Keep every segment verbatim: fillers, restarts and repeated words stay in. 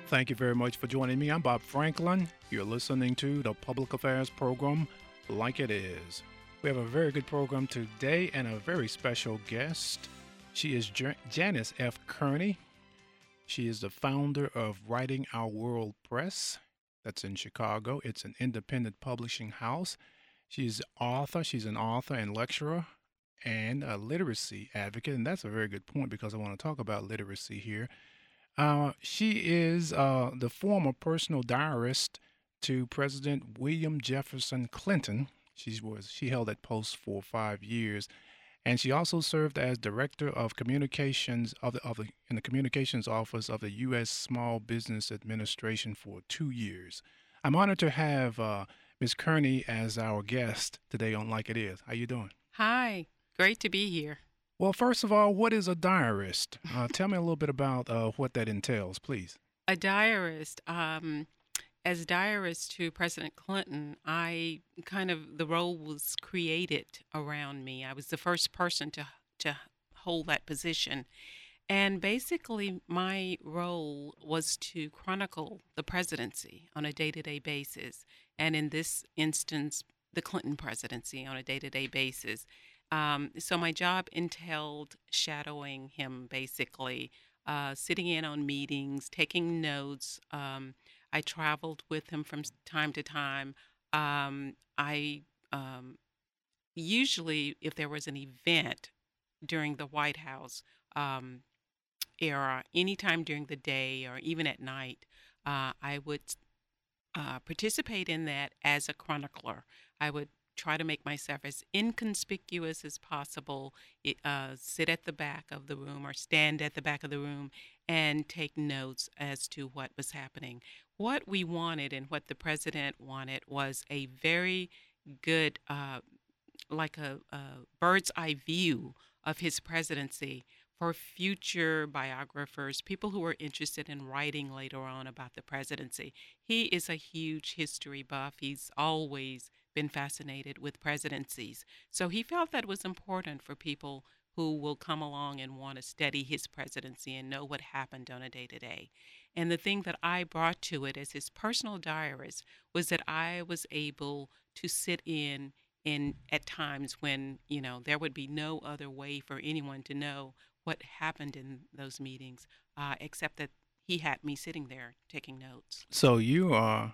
Thank you very much for joining me. I'm Bob Franklin. You're listening to the Public Affairs Program Like It Is. We have a very good program today and a very special guest. She is Jan- Janice F. Kearney. She is the founder of Writing Our World Press. That's in Chicago. It's an independent publishing house. She's author. She's an author and lecturer and a literacy advocate. And that's a very good point because I want to talk about literacy here. Uh, she is uh, the former personal diarist to President William Jefferson Clinton. She was she held that post for five years, and she also served as director of communications of the, of the in the communications office of the U S. Small Business Administration for two years. I'm honored to have uh, Miz Kearney as our guest today on Like It Is. How you doing? Hi, great to be here. Well, first of all, what is a diarist? Uh, tell me a little bit about uh, what that entails, please. A diarist, um, as diarist to President Clinton, I kind of, the role was created around me. I was the first person to, to hold that position. And basically, my role was to chronicle the presidency on a day to day basis. And in this instance, the Clinton presidency on a day to day basis. Um, so my job entailed shadowing him, basically, uh, sitting in on meetings, taking notes. Um, I traveled with him from s- time to time. Um, I um, usually, if there was an event during the White House um, era, anytime during the day or even at night, uh, I would uh, participate in that as a chronicler. I would try to make myself as inconspicuous as possible, it, uh, sit at the back of the room or stand at the back of the room and take notes as to what was happening. What we wanted and what the president wanted was a very good, uh, like a, a bird's eye view of his presidency for future biographers, people who are interested in writing later on about the presidency. He is a huge history buff. He's always been fascinated with presidencies. So he felt that was important for people who will come along and want to study his presidency and know what happened on a day to day. And the thing that I brought to it as his personal diarist was that I was able to sit in in at times when, you know, there would be no other way for anyone to know what happened in those meetings, uh, except that he had me sitting there taking notes. So you are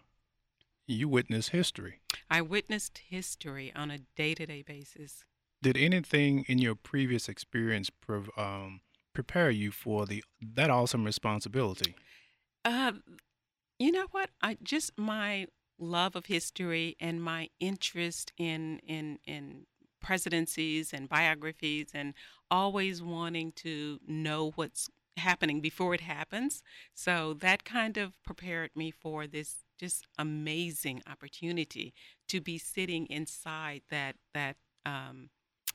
you witness history. I witnessed history on a day to day basis. Did anything in your previous experience prov- um, prepare you for the that awesome responsibility? Uh, you know what? I just my love of history and my interest in in in presidencies and biographies and always wanting to know what's happening before it happens. So that kind of prepared me for this just amazing opportunity to be sitting inside that that um,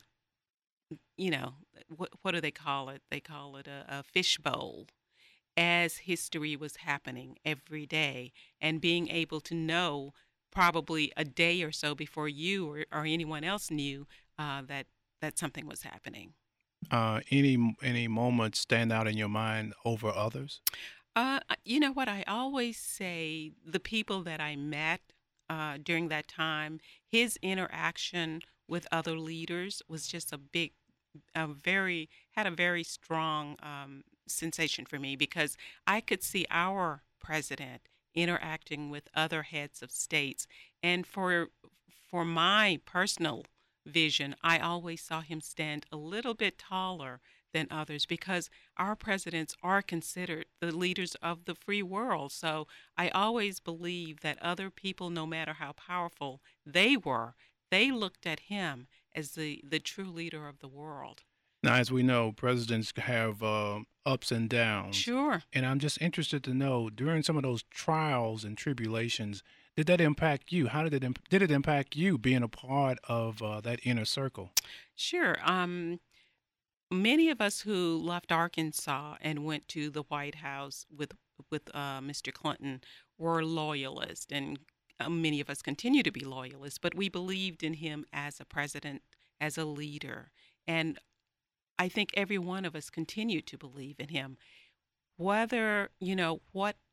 you know what what do they call it? They call it a, a fishbowl as history was happening every day and being able to know probably a day or so before you or, or anyone else knew uh, that that something was happening. Uh, any any moments stand out in your mind over others? Uh, I- you know what? I always say the people that I met uh, during that time, his interaction with other leaders was just a big, a very, had a very strong um, sensation for me because I could see our president interacting with other heads of states. And for for my personal vision, I always saw him stand a little bit taller than others because our presidents are considered the leaders of the free world. So I always believe that other people, no matter how powerful they were, they looked at him as the, the true leader of the world. Now, as we know, presidents have uh, ups and downs, Sure. and I'm just interested to know during some of those trials and tribulations, did that impact you? How did it imp- did it impact you being a part of uh, that inner circle? Sure. Um, many of us who left Arkansas and went to the White House with with uh, mister Clinton were loyalists, and uh, many of us continue to be loyalists. But we believed in him as a president, as a leader, and I think every one of us continue to believe in him. Whether you know what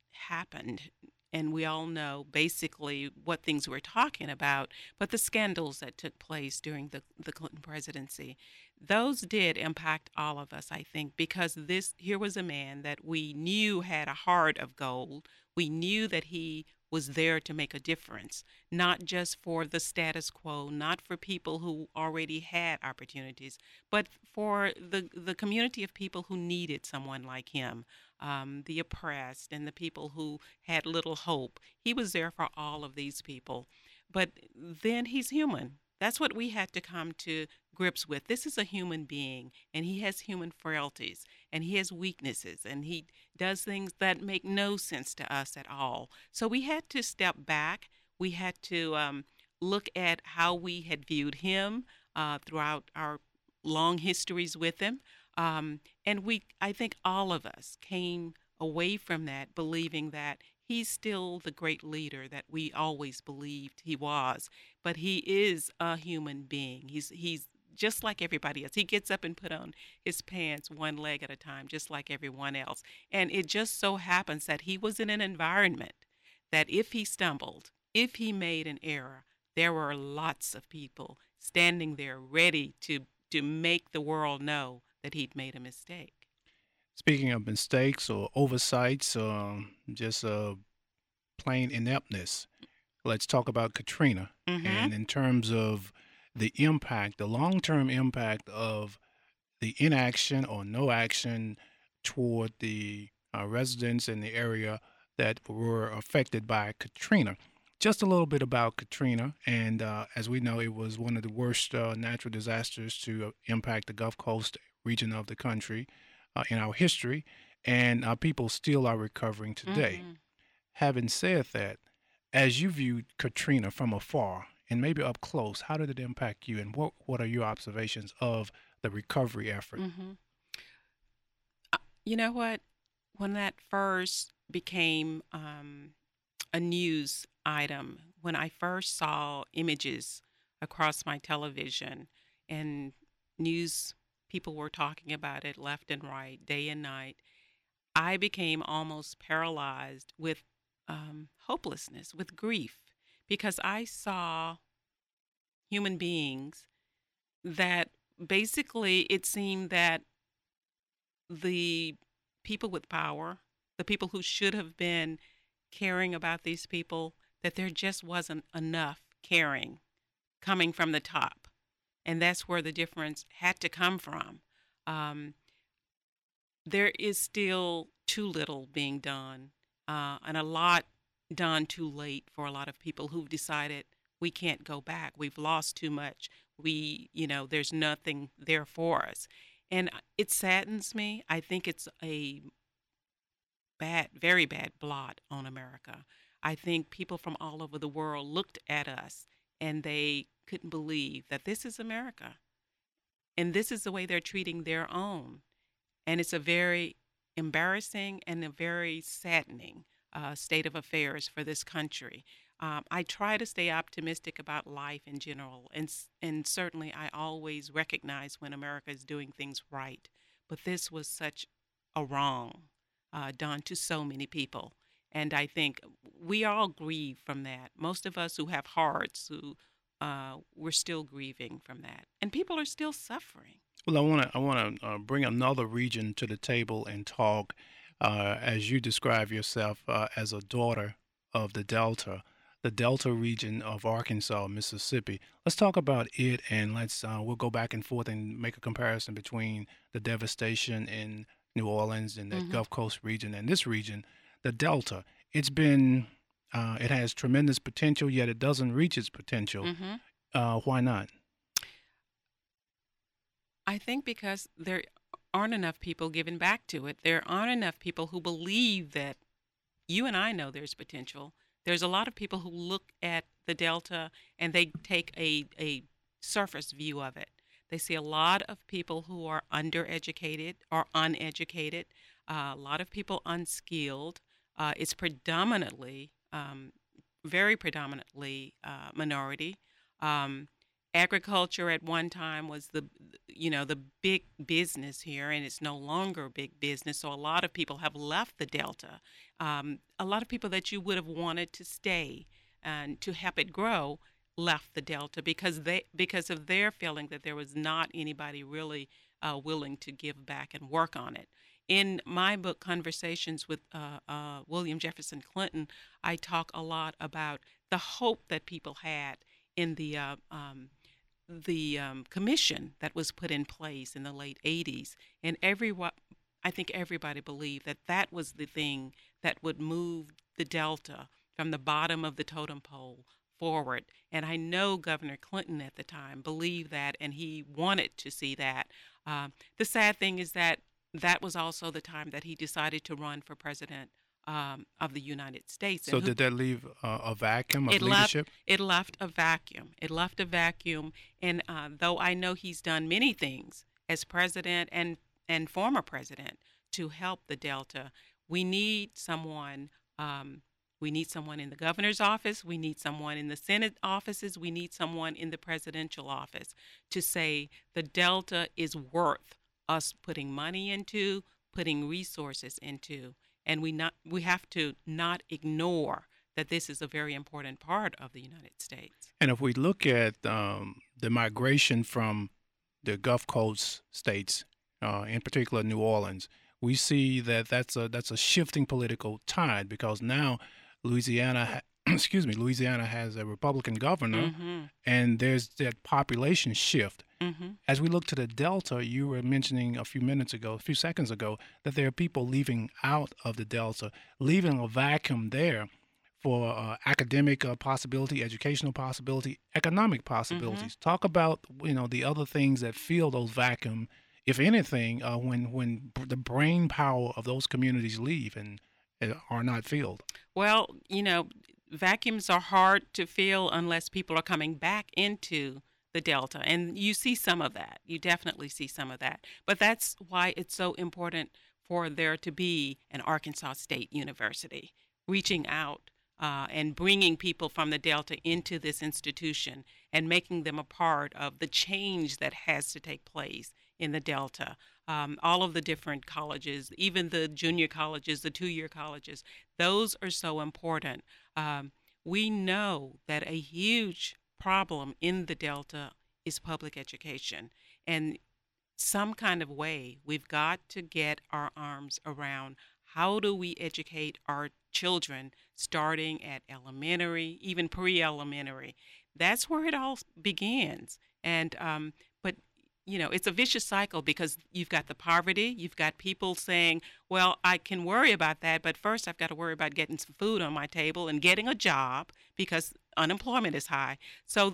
happened. And we all know basically what things we're talking about, but the scandals that took place during the, the Clinton presidency, those did impact all of us, I think, because this here was a man that we knew had a heart of gold. We knew that he was there to make a difference, not just for the status quo, not for people who already had opportunities, but for the the community of people who needed someone like him, um, the oppressed and the people who had little hope. He was there for all of these people. But then he's human. That's what we had to come to grips with. This is a human being, and he has human frailties, and he has weaknesses, and he does things that make no sense to us at all. So we had to step back. We had to um, look at how we had viewed him uh, throughout our long histories with him. Um, and we, I think all of us came away from that believing that he's still the great leader that we always believed he was. But he is a human being. He's he's just like everybody else. He gets up and put on his pants one leg at a time, just like everyone else. And it just so happens that he was in an environment that if he stumbled, if he made an error, there were lots of people standing there ready to to make the world know that he'd made a mistake. Speaking of mistakes or oversights, um, just uh, plain ineptness, let's talk about Katrina. Mm-hmm. And in terms of the impact, the long term impact of the inaction or no action toward the uh, residents in the area that were affected by Katrina. Just a little bit about Katrina, and uh, as we know, it was one of the worst uh, natural disasters to uh, impact the Gulf Coast region of the country uh, in our history, and uh, people still are recovering today. Mm-hmm. Having said that, as you viewed Katrina from afar and maybe up close, how did it impact you, and what what are your observations of the recovery effort? Mm-hmm. Uh, You know what? When that first became um, a news item, when I first saw images across my television and news people were talking about it left and right, day and night, I became almost paralyzed with um, hopelessness, with grief, because I saw human beings that basically it seemed that the people with power, the people who should have been caring about these people, that there just wasn't enough caring coming from the top. And that's where the difference had to come from. Um, there is still too little being done, uh, and a lot done too late for a lot of people who've decided we can't go back. We've lost too much. We, you know, there's nothing there for us. And it saddens me. I think it's a bad, very bad blot on America. I think people from all over the world looked at us and they couldn't believe that this is America and this is the way they're treating their own. And it's a very embarrassing and a very saddening uh, state of affairs for this country. Um, I try to stay optimistic about life in general, and s- and certainly I always recognize when America is doing things right. But this was such a wrong uh, done to so many people, and I think we all grieve from that. Most of us who have hearts, who uh, we're still grieving from that, and people are still suffering. Well, I want to I want to uh, bring another region to the table and talk, uh, as you describe yourself uh, as a daughter of the Delta, the Delta region of Arkansas, Mississippi. Let's talk about it, and let's uh, we'll go back and forth and make a comparison between the devastation in New Orleans and that Hmm. Gulf Coast region and this region, the Delta. It's been uh, it has tremendous potential, yet it doesn't reach its potential. Hmm. Uh, why not? I think because there aren't enough people giving back to it. There aren't enough people who believe that you and I know there's potential. There's a lot of people who look at the Delta and they take a, a surface view of it. They see a lot of people who are undereducated or uneducated, uh, a lot of people unskilled. Uh, it's predominantly, um, very predominantly uh, minority. Um, agriculture at one time was the you know the big business here, and it's no longer big business. So a lot of people have left the Delta. Um, a lot of people that you would have wanted to stay and to help it grow left the Delta because they because of their feeling that there was not anybody really uh, willing to give back and work on it. In my book, Conversations with uh, uh, William Jefferson Clinton, I talk a lot about the hope that people had in the uh, um, the um, commission that was put in place in the late eighties, and everyone, I think everybody believed that that was the thing that would move the Delta from the bottom of the totem pole forward. And I know Governor Clinton at the time believed that, and he wanted to see that. Um, the sad thing is that that was also the time that he decided to run for president um, of the United States. So And who, did that leave uh, a vacuum of it left leadership? it left a vacuum. It left a vacuum, and uh, though I know he's done many things as president and and former president to help the Delta, we need someone. Um, we need someone in the governor's office. We need someone in the Senate offices. We need someone in the presidential office to say the Delta is worth us putting money into, putting resources into, and we not we have to not ignore that this is a very important part of the United States. And if we look at um, the migration from the Gulf Coast states, uh, in particular New Orleans, we see that that's a that's a shifting political tide because now Louisiana, ha- excuse me, Louisiana has a Republican governor, Mm-hmm. and there's that population shift. Mm-hmm. As we look to the Delta, you were mentioning a few minutes ago, a few seconds ago, that there are people leaving out of the Delta, leaving a vacuum there for uh, academic uh, possibility, educational possibility, economic possibilities. Mm-hmm. Talk about you know the other things that fill those vacuum, if anything, uh, when when b- the brain power of those communities leave and uh, are not filled. Well, you know, vacuums are hard to fill unless people are coming back into the Delta. And you see some of that. You definitely see some of that. But that's why it's so important for there to be an Arkansas State University reaching out uh, and bringing people from the Delta into this institution and making them a part of the change that has to take place in the Delta. Um, all of the different colleges, even the junior colleges, the two-year colleges, those are so important. Um, we know that a huge problem in the Delta is public education. And some kind of way, we've got to get our arms around how do we educate our children starting at elementary, even pre-elementary. That's where it all begins. And um, but you know, it's a vicious cycle because you've got the poverty, you've got people saying, well, I can worry about that, but first I've got to worry about getting some food on my table and getting a job because unemployment is high. So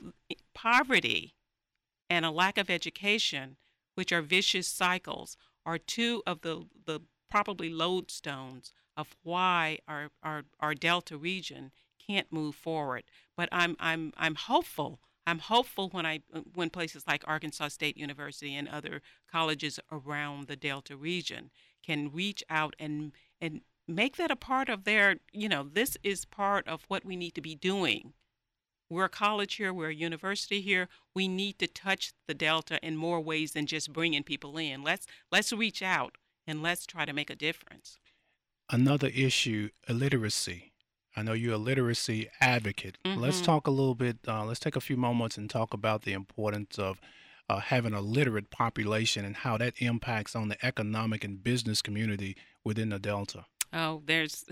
poverty and a lack of education, which are vicious cycles, are two of the, the probably lodestones of why our, our, our Delta region can't move forward. But I'm I'm I'm hopeful. I'm hopeful when I when places like Arkansas State University and other colleges around the Delta region can reach out and and make that a part of their, you know, this is part of what we need to be doing. We're a college here, we're a university here. We need to touch the Delta in more ways than just bringing people in. Let's let's reach out and let's try to make a difference. Another issue, illiteracy. I know you're a literacy advocate. Let's Mm-hmm. talk a little bit, uh, let's take a few moments and talk about the importance of uh, having a literate population and how that impacts on the economic and business community within the Delta. Oh, there's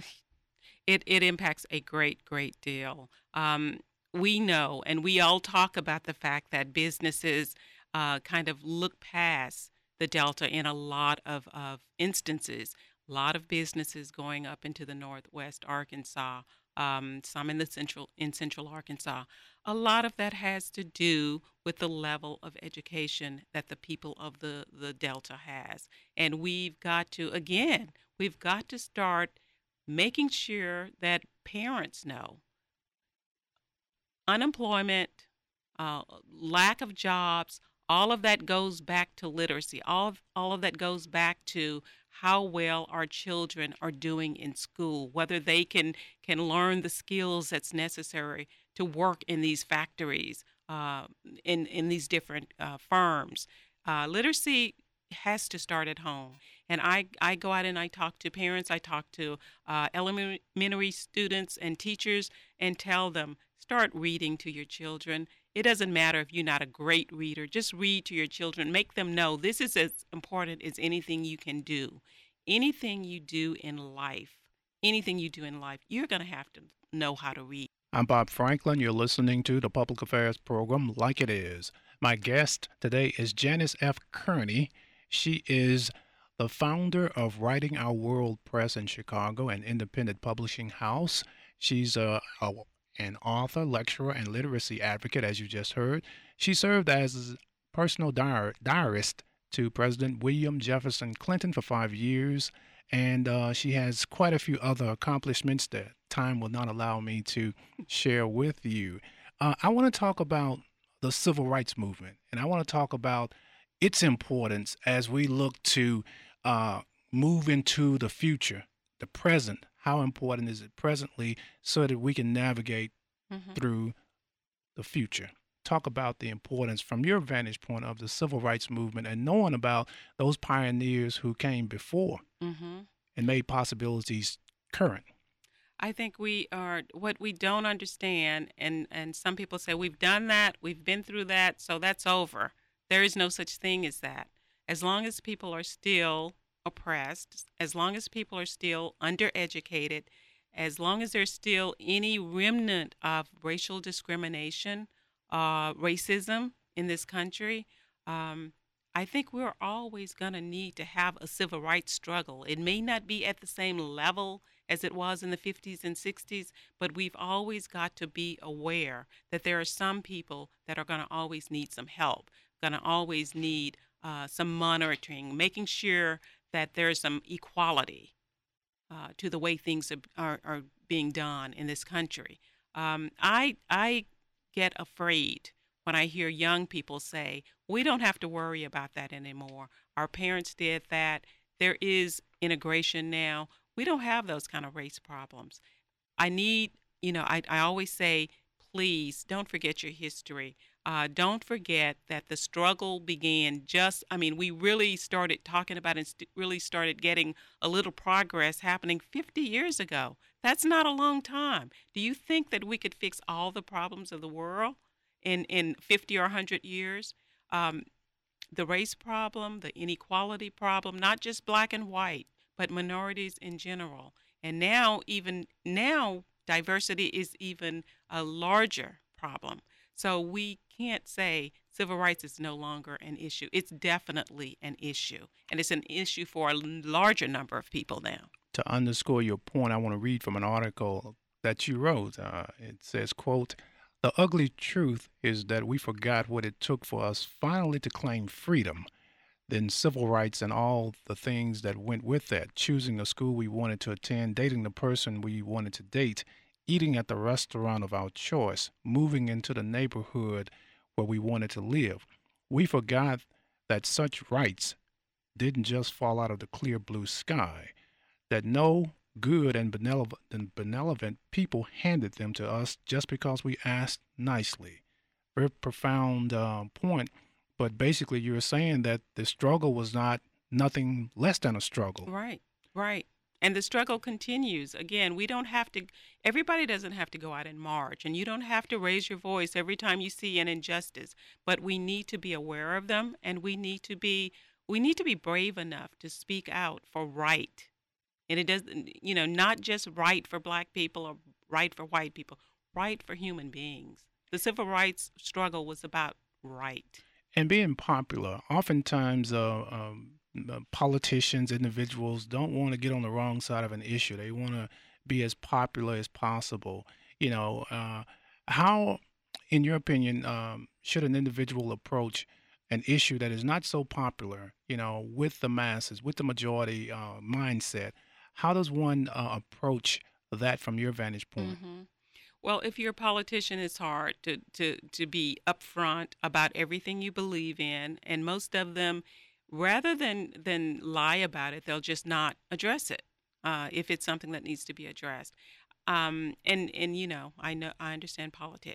it it impacts a great great deal. Um, we know, and we all talk about the fact that businesses uh, kind of look past the Delta in a lot of, of instances. A lot of businesses going up into the Northwest Arkansas, um, some in the central in Central Arkansas. A lot of that has to do with the level of education that the people of the the Delta has, and we've got to again, we've got to start making sure that parents know unemployment, uh, lack of jobs, all of that goes back to literacy. All of, all of that goes back to how well our children are doing in school, whether they can can learn the skills that's necessary to work in these factories, uh, in in these different uh, firms. Uh, literacy has to start at home. And I, I go out and I talk to parents, I talk to uh, elementary students and teachers and tell them, start reading to your children. It doesn't matter if you're not a great reader, just read to your children. Make them know this is as important as anything you can do. Anything you do in life, anything you do in life, you're going to have to know how to read. I'm Bob Franklin. You're listening to the Public Affairs Program Like It Is. My guest today is Janice F. Kearney. She is the founder of Writing Our World Press in Chicago, an independent publishing house. She's a, a an author, lecturer, and literacy advocate, as you just heard. She served as personal diar- diarist to President William Jefferson Clinton for five years, and uh, she has quite a few other accomplishments that time will not allow me to share with you. Uh, I want to talk about the civil rights movement, and I want to talk about its importance as we look to uh, move into the future, the present. How important is it presently so that we can navigate Mm-hmm. through the future? Talk about the importance from your vantage point of the civil rights movement and knowing about those pioneers who came before Mm-hmm. and made possibilities current. I think we are what we don't understand, and and some people say we've done that, we've been through that, so that's over. There is no such thing as that. As long as people are still oppressed, as long as people are still undereducated, as long as there's still any remnant of racial discrimination, uh, racism in this country, um, I think we're always going to need to have a civil rights struggle. It may not be at the same level as it was in the fifties and sixties, but we've always got to be aware that there are some people that are going to always need some help, going to always need uh, some monitoring, making sure that there's some equality uh, to the way things are, are, are being done in this country. Um, I, I get afraid when I hear young people say, we don't have to worry about that anymore. Our parents did that. There is integration now. We don't have those kind of race problems. I need, you know, I, I always say, please don't forget your history. Uh, don't forget that the struggle began just, I mean, we really started talking about and st- really started getting a little progress happening fifty years ago. That's not a long time. Do you think that we could fix all the problems of the world in, in fifty or one hundred years? Um, the race problem, the inequality problem, not just black and white, but minorities in general. And now, even now, diversity is even a larger problem. So we can't say civil rights is no longer an issue. It's definitely an issue, and it's an issue for a larger number of people now. To underscore your point, I want to read from an article that you wrote. Uh, it says, quote, "The ugly truth is that we forgot what it took for us finally to claim freedom, then civil rights and all the things that went with that, choosing the school we wanted to attend, dating the person we wanted to date, eating at the restaurant of our choice, moving into the neighborhood where we wanted to live. We forgot that such rights didn't just fall out of the clear blue sky, that no good and benevolent, and benevolent people handed them to us just because we asked nicely." Very profound uh, point, but basically you're saying that the struggle was not nothing less than a struggle. Right, right. And the struggle continues. Again, we don't have to, everybody doesn't have to go out and march, and you don't have to raise your voice every time you see an injustice, but we need to be aware of them, and we need to be, we need to be brave enough to speak out for right. And it doesn't, you know, not just right for black people or right for white people, right for human beings. The civil rights struggle was about right. And being popular, oftentimes uh, um, uh, politicians, individuals don't want to get on the wrong side of an issue. They want to be as popular as possible. You know, uh, how, in your opinion, um, should an individual approach an issue that is not so popular, you know, with the masses, with the majority uh, mindset? How does one uh, approach that from your vantage point? hmm Well, if you're a politician, it's hard to, to, to be upfront about everything you believe in, and most of them, rather than than lie about it, they'll just not address it uh, if it's something that needs to be addressed. Um, and and you know, I know I understand politics,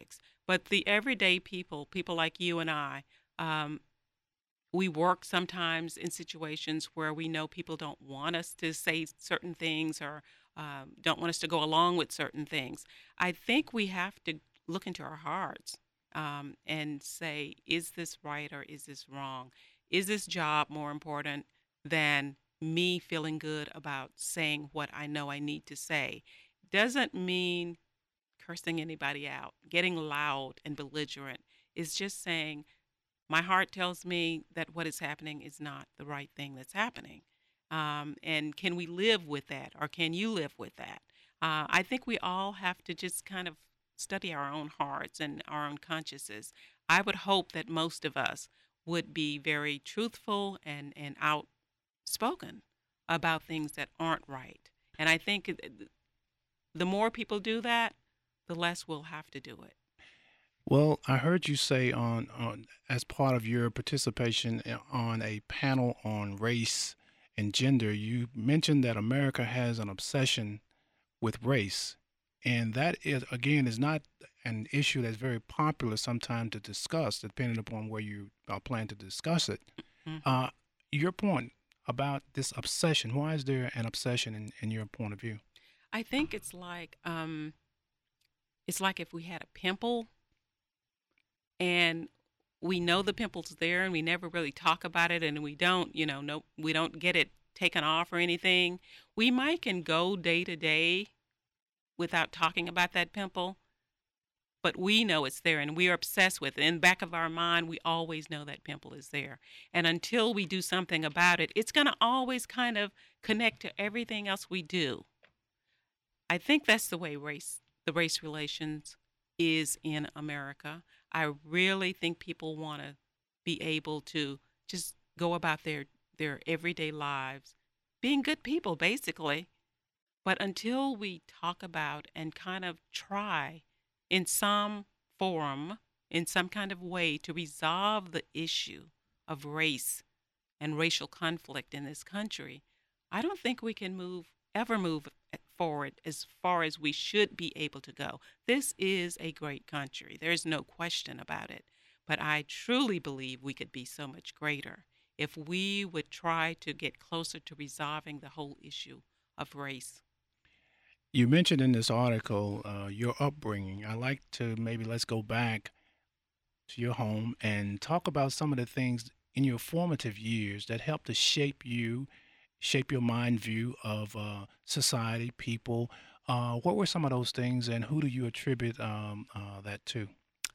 But the everyday people, people like you and I, um, we work sometimes in situations where we know people don't want us to say certain things or um, don't want us to go along with certain things. I think we have to look into our hearts um, and say, is this right or is this wrong? Is this job more important than me feeling good about saying what I know I need to say? Doesn't mean cursing anybody out, getting loud and belligerent. Is just saying, my heart tells me that what is happening is not the right thing that's happening. Um, and can we live with that, or can you live with that? Uh, I think we all have to just kind of study our own hearts and our own consciences. I would hope that most of us would be very truthful and, and outspoken about things that aren't right. And I think it- the more people do that, the less we'll have to do it. Well, I heard you say on, on as part of your participation i- on a panel on race and gender, you mentioned that America has an obsession with race, and that is again is not an issue that's very popular sometimes to discuss, depending upon where you uh, plan to discuss it. Hmm. Uh, your point about this obsession, why is there an obsession in, in your point of view? I think it's like um, it's like if we had a pimple and we know the pimple's there and we never really talk about it and we don't, you know, no, we don't get it taken off or anything. We might can go day to day without talking about that pimple, but we know it's there and we are obsessed with it. In the back of our mind, we always know that pimple is there. And until we do something about it, it's going to always kind of connect to everything else we do. I think that's the way race, the race relations is in America. I really think people want to be able to just go about their their everyday lives being good people basically. But until we talk about and kind of try in some forum, in some kind of way to resolve the issue of race and racial conflict in this country, I don't think we can move ever move forward as far as we should be able to go. This is a great country. There's no question about it. But I truly believe we could be so much greater if we would try to get closer to resolving the whole issue of race. You mentioned in this article uh, your upbringing. I like to maybe let's go back to your home and talk about some of the things in your formative years that helped to shape you, shape your mind view of uh, society, people. Uh, what were some of those things, and who do you attribute um, uh, that to?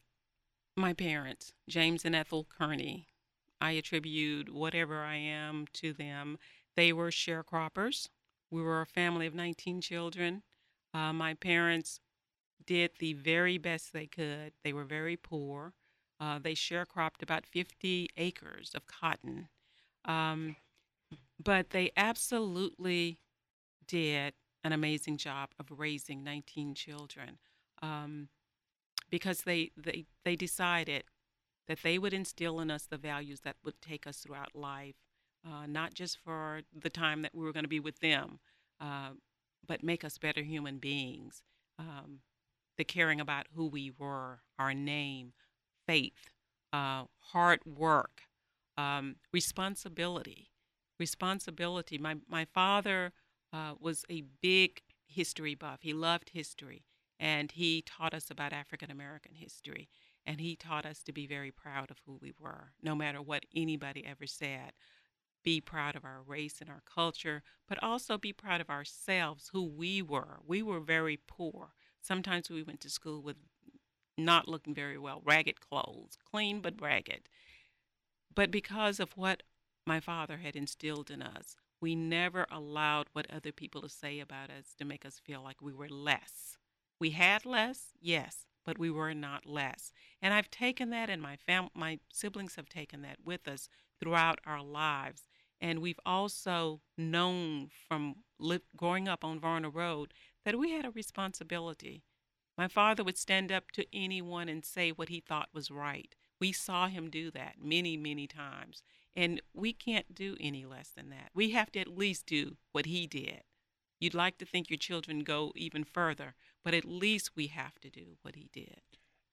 My parents, James and Ethel Kearney, I attribute whatever I am to them. They were sharecroppers. We were a family of nineteen children. Uh, my parents did the very best they could. They were very poor. Uh, they sharecropped about fifty acres of cotton. Um, but they absolutely did an amazing job of raising nineteen children um, because they, they, they decided that they would instill in us the values that would take us throughout life, uh, not just for the time that we were going to be with them, uh, but make us better human beings. Um, the caring about who we were, our name, faith, uh, hard work, um, responsibility. Responsibility. My, my father uh, was a big history buff. He loved history, and he taught us about African American history. And he taught us to be very proud of who we were, no matter what anybody ever said. Be proud of our race and our culture, but also be proud of ourselves, who we were. We were very poor. Sometimes we went to school with not looking very well, ragged clothes, clean but ragged. But because of what my father had instilled in us, we never allowed what other people to say about us to make us feel like we were less. We had less, yes, but we were not less. And I've taken that, and my fam- my siblings have taken that with us throughout our lives. And we've also known from li- growing up on Varna Road that we had a responsibility. My father would stand up to anyone and say what he thought was right. We saw him do that many, many times. And we can't do any less than that. We have to at least do what he did. You'd like to think your children go even further, but at least we have to do what he did.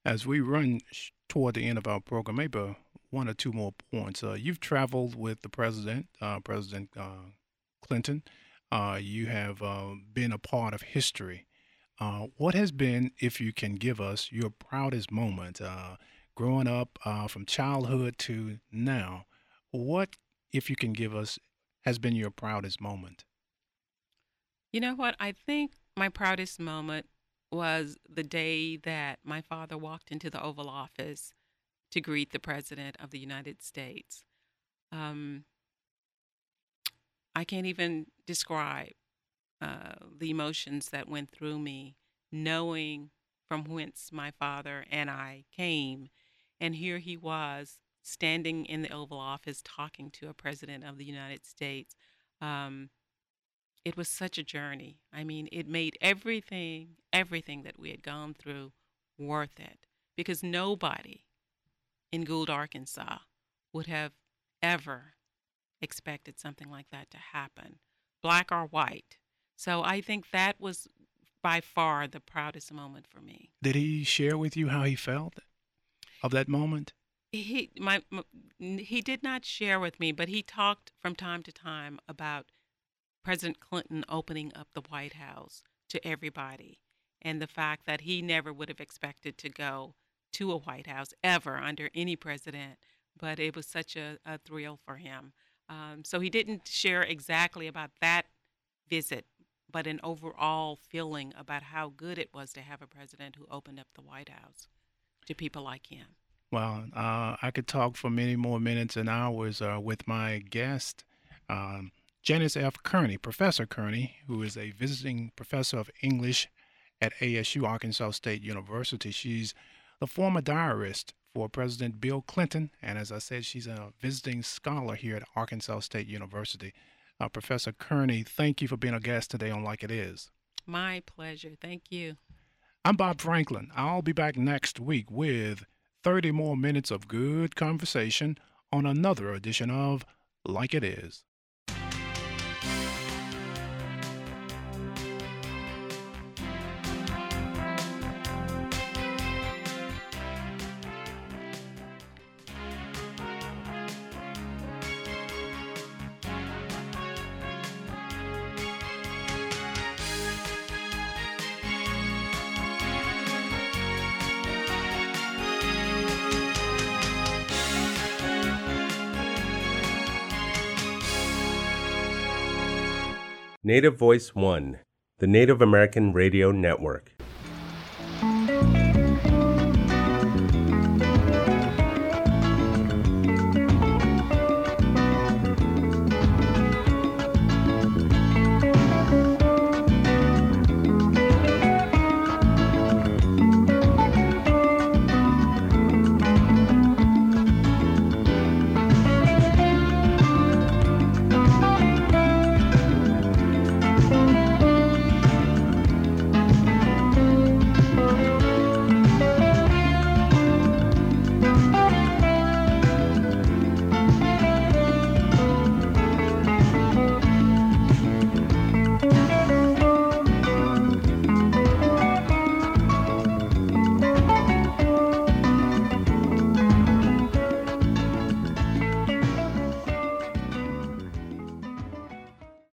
As we run sh- toward the end of our program, maybe one or two more points. Uh, you've traveled with the president, uh, President uh, Clinton. Uh, you have uh, been a part of history. Uh, what has been, if you can give us, your proudest moment uh, growing up uh, from childhood to now? What, if you can give us, has been your proudest moment? You know what? I think my proudest moment was the day that my father walked into the Oval Office to greet the President of the United States. Um, I can't even describe uh, the emotions that went through me, knowing from whence my father and I came. And here he was standing in the Oval Office talking to a President of the United States. Um, it was such a journey. I mean, it made everything, everything that we had gone through worth it because nobody in Gould, Arkansas would have ever expected something like that to happen, black or white. So I think that was by far the proudest moment for me. Did he share with you how he felt of that moment? He my, my he did not share with me, but he talked from time to time about President Clinton opening up the White House to everybody and the fact that he never would have expected to go to a White House ever under any president, but it was such a, a thrill for him. Um, so he didn't share exactly about that visit, but an overall feeling about how good it was to have a president who opened up the White House to people like him. Well, uh, I could talk for many more minutes and hours uh, with my guest, um, Janice F. Kearney, Professor Kearney, who is a visiting professor of English at A S U, Arkansas State University. She's the former diarist for President Bill Clinton, and as I said, she's a visiting scholar here at Arkansas State University. Uh, Professor Kearney, thank you for being a guest today on Like It Is. My pleasure. Thank you. I'm Bob Franklin. I'll be back next week with thirty more minutes of good conversation on another edition of Like It Is. Native Voice One, the Native American Radio Network.